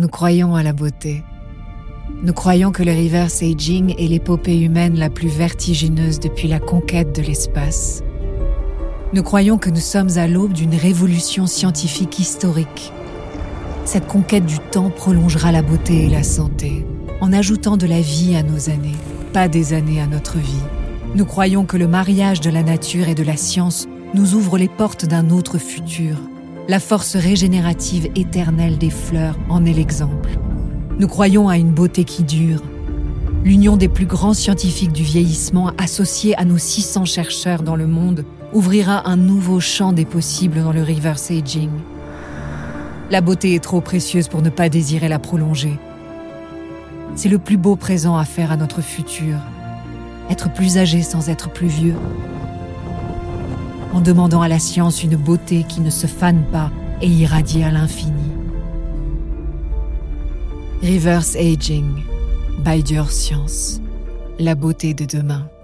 Nous croyons à la beauté. Nous croyons que le reverse aging est l'épopée humaine la plus vertigineuse depuis la conquête de l'espace. Nous croyons que nous sommes à l'aube d'une révolution scientifique historique. Cette conquête du temps prolongera la beauté et la santé, en ajoutant de la vie à nos années, pas des années à notre vie. Nous croyons que le mariage de la nature et de la science nous ouvre les portes d'un autre futur. La force régénérative éternelle des fleurs en est l'exemple. Nous croyons à une beauté qui dure. L'union des plus grands scientifiques du vieillissement associés à nos 600 chercheurs dans le monde ouvrira un nouveau champ des possibles dans le reverse aging. La beauté est trop précieuse pour ne pas désirer la prolonger. C'est le plus beau présent à faire à notre futur. Être plus âgé sans être plus vieux. En demandant à la science une beauté qui ne se fane pas et irradie à l'infini. Reverse aging, by Dior Science, la beauté de demain.